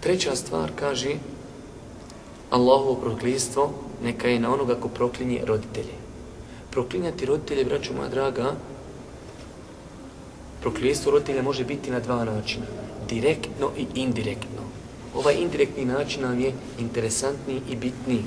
Treća stvar kaže Allahovo prokletstvo neka je na onoga ko proklinje roditelje. Proklinjati roditelje, braćo moja draga, prokletstvo roditelja može biti na dva načina. Direktno i indirektno. Ovaj indirektni način nam je interesantniji i bitniji.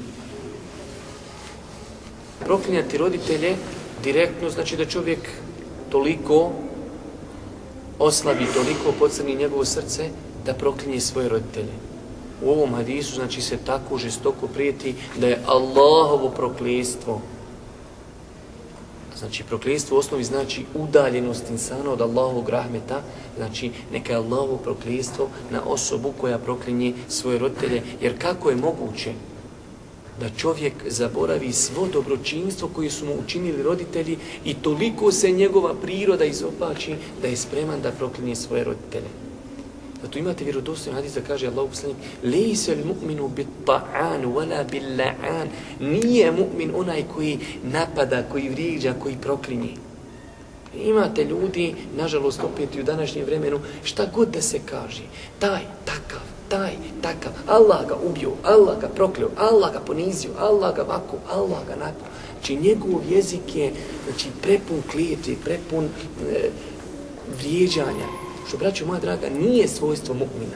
Proklinjati roditelje direktno znači da čovjek toliko oslabi, toliko pocrni njegovo srce da proklinje svoje roditelje. U ovom hadisu znači se tako žestoko prijeti da je Allahovo prokletstvo. Znači prokletstvo u osnovi znači udaljenost insana od Allahovog rahmeta, znači neka je Allahovo prokletstvo na osobu koja proklinje svoje roditelje. Jer kako je moguće da čovjek zaboravi svo dobročinstvo koje su mu učinili roditelji i toliko se njegova priroda izopači da je spreman da proklinje svoje roditelje. Zato imate vjerodostojni hadis da kaže Allahov poslanik: "Lejse l-mu'minu bit-ta'an wala bil-la'an." Nije mu'min onaj koji napada, koji vrijeđa, koji proklinje. Imate ljudi, nažalost opet i u današnjem vremenu, šta god da se kaže, taj, takav, Allah ga ubio, Allah ga prokleo, Allah ga ponizio, Allah ga ovako, Allah ga nako. Znači njegov jezik je prepun klijetvi, prepun vrijeđanja. Što, braćo moja draga, nije svojstvo mu'mina.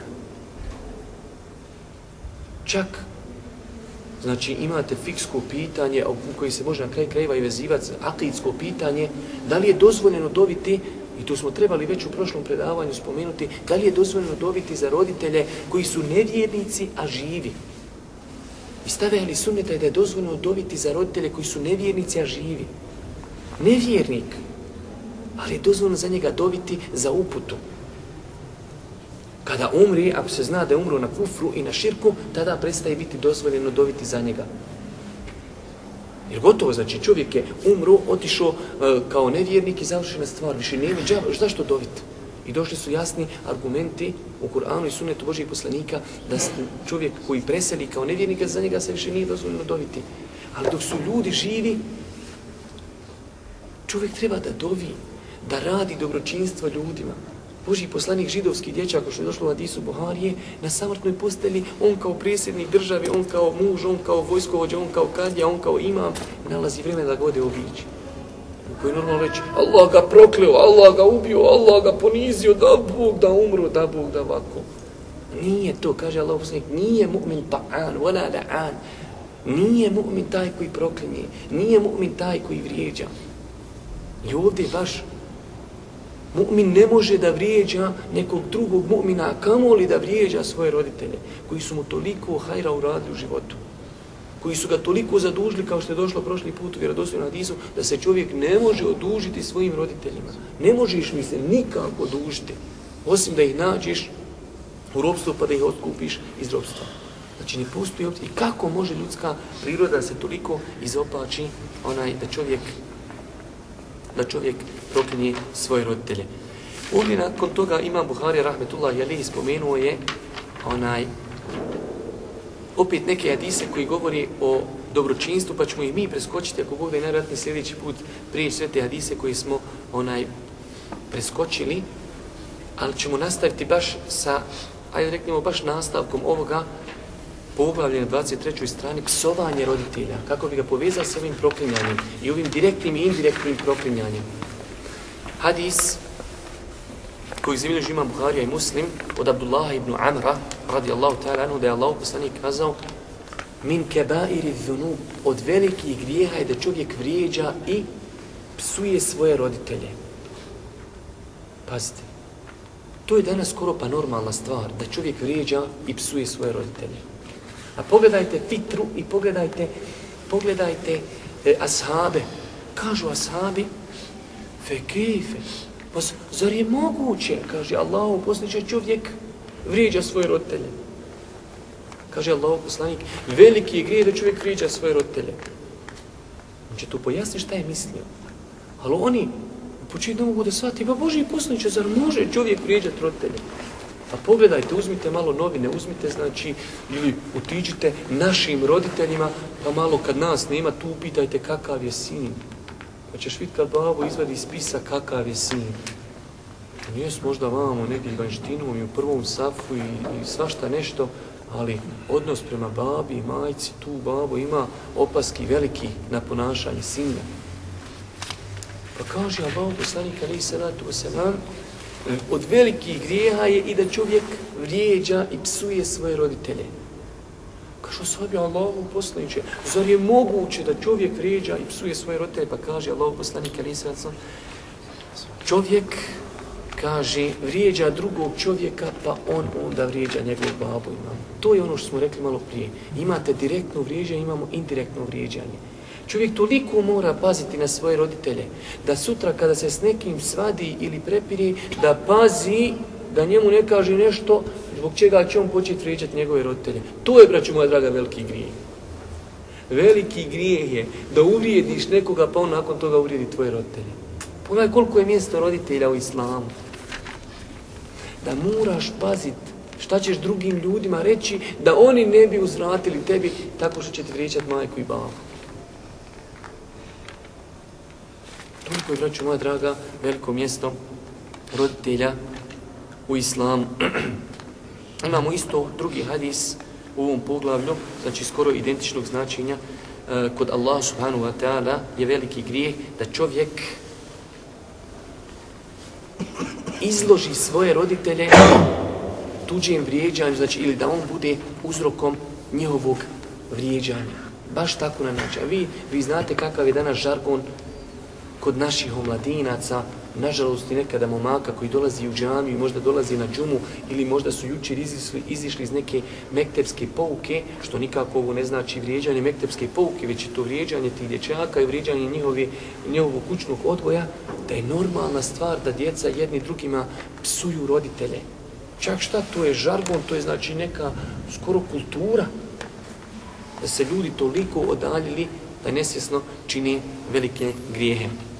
Čak, znači imate fiksko pitanje u koji se može na kraju krajeva i vezivati, akidsko pitanje, da li je dozvoljeno doviti, i to smo trebali već u prošlom predavanju spomenuti, da li je dozvoljeno doviti za roditelje koji su nevjernici, a živi. I stave ahli sunneta da je dozvoljeno doviti za roditelje koji su nevjernici, a živi. Nevjernik, ali je dozvoljeno za njega doviti za uputu. Kada umri, ako se zna da je umro na kufru i na širku, tada prestaje biti dozvoljeno doviti za njega. Jer gotovo, znači čovjek je umro, otišao kao nevjernik i završena stvar. Više nije zašto doviti? I došli su jasni argumenti u Kur'anu i sunnetu Božijeg poslanika da čovjek koji preseli kao nevjernika, za njega se više nije dozvoljeno doviti. Ali dok su ljudi živi, čovjek treba da dovi, da radi dobročinstvo ljudima. Božji poslanik, židovski dječak, što je došlo u hadisu Buharije, na samrtnoj postelji, on kao predsjednik države, on kao muž, on kao vojskovođa, on kao kadija, on kao imam, nalazi vrijeme da ga ode obići. U kojoj normalno reći, Allah ga prokleo, Allah ga ubio, Allah ga ponizio, da Bog da umru, da Bog da ovako. Nije to, kaže Allah poslanik, nije mu'min ta'an, wala la'an. Nije mu'min taj koji proklinje, nije mu'min taj koji vrijeđa. I ovdje baš mu'min ne može da vrijeđa nekog drugog mu'mina, a kamoli da vrijeđa svoje roditelje, koji su mu toliko hajra uradili u životu, koji su ga toliko zadužili, kao što je došlo prošli put u vjerodostojnom hadisu, da se čovjek ne može odužiti svojim roditeljima. Ne možeš mi se nikako odužiti, osim da ih nađeš u ropstvu pa da ih otkupiš iz ropstva. Znači ne postoji opcija. I kako može ljudska priroda se toliko izopači da čovjek proklinje svoje roditelje. Ovdje nakon toga Imam Buharija rahmetullahi alejhi spomenuo je opet neke hadise koji govori o dobročinstvu, pa ćemo ih mi preskočiti, ako Bog da je najvjerojatnije sljedeći put prijeći sve te hadise koji smo preskočili, ali ćemo nastaviti baš sa, ajde reknemo, baš nastavkom ovoga poglavlja na 23. strani, psovanje roditelja, kako bi ga povezali s ovim proklinjanjem i ovim direktnim i indirektnim proklinjanjem. Hadis koji zabilježi Imam Buharija i Muslim od Abdullaha ibn Amra radijallahu ta'ala anhu, da je Allah poslanik kazao: "Min kebairi dhunub", od velikih grijeha je da čovjek vrijeđa i psuje svoje roditelje. Pazite, to je danas skoro pa normalna stvar, da čovjek vrijeđa i psuje svoje roditelje. A pogledajte fitru i pogledajte ashabe. Kažu ashabi: "Fe kejfe", pa zar je moguće, kaže Allahu poslaniče, čovjek vrijeđa svoje roditelje. Kaže Allahu poslanik, veliki je grijeh da čovjek vrijeđa svoje roditelje. On će tu pojasniti šta je mislio. Ali oni u početku ne mogu da shvati, pa Božji poslaniče, zar može čovjek vrijeđati roditelje? A pogledajte, uzmite malo novine, uzmite ili otiđite našim roditeljima, pa malo kad nas nema, tu upitajte kakav je sin. Pa ćeš vidjeti kad babo izvadi iz spisa kakav je sin. Jes možda vamo negdje vanštinom i u prvom safu i svašta nešto, ali odnos prema babi i majci, tu babo ima opaski veliki na ponašanje sina. Pa kaže Allah poslanik alejhi salatu vesselam, od velikih grijeha je i da čovjek vrijeđa i psuje svoje roditelje. Kažu sahabi Allahu poslaniče, zar je moguće da čovjek vrijeđa i psuje svoje roditelje? Pa kaže Allahu poslanik alejhi salatu vesselam, čovjek kaže, vrijeđa drugog čovjeka, pa on onda vrijeđa njegov babu i mamu. To je ono što smo rekli malo prije. Imate direktno vrijeđanje, imamo indirektno vrijeđanje. Čovjek toliko mora paziti na svoje roditelje, da sutra kada se s nekim svadi ili prepiri, da pazi, da njemu ne kaže nešto zbog čega će on početi vrijeđati njegove roditelje. To je, braćo moja draga, veliki grijeh. Veliki grijeh je da uvrijediš nekoga, pa on nakon toga uvrijedi tvoje roditelje. Pogledaj koliko je mjesto roditelja u islamu. Da moraš paziti šta ćeš drugim ljudima reći, da oni ne bi uzvratili tebi tako što će ti vrijeđati majku i babu. Toliko je, braćo moja draga, veliko mjesto roditelja u islamu. Imamo isto drugi hadis u ovom poglavlju, znači skoro identičnog značenja. Kod Allah subhanahu wa ta'ala je veliki grijeh da čovjek izloži svoje roditelje tuđim vrijeđanju, znači ili da on bude uzrokom njihovog vrijeđanja. Baš tako na način. Vi znate kakav je danas žargon kod naših omladinaca, nažalost i nekada momaka koji dolazi u džamiju, možda dolazi na džumu ili možda su jučer izišli iz neke mektepske pouke, što nikako ovo ne znači vrijeđanje mektepske pouke, već je to vrijeđanje tih dječaka i vrijeđanje njihovog kućnog odgoja, da je normalna stvar da djeca jedni drugima psuju roditelje. Čak šta, to je žargon, to je znači neka skoro kultura, da se ljudi toliko odaljili da nesvjesno čini velike grijehe.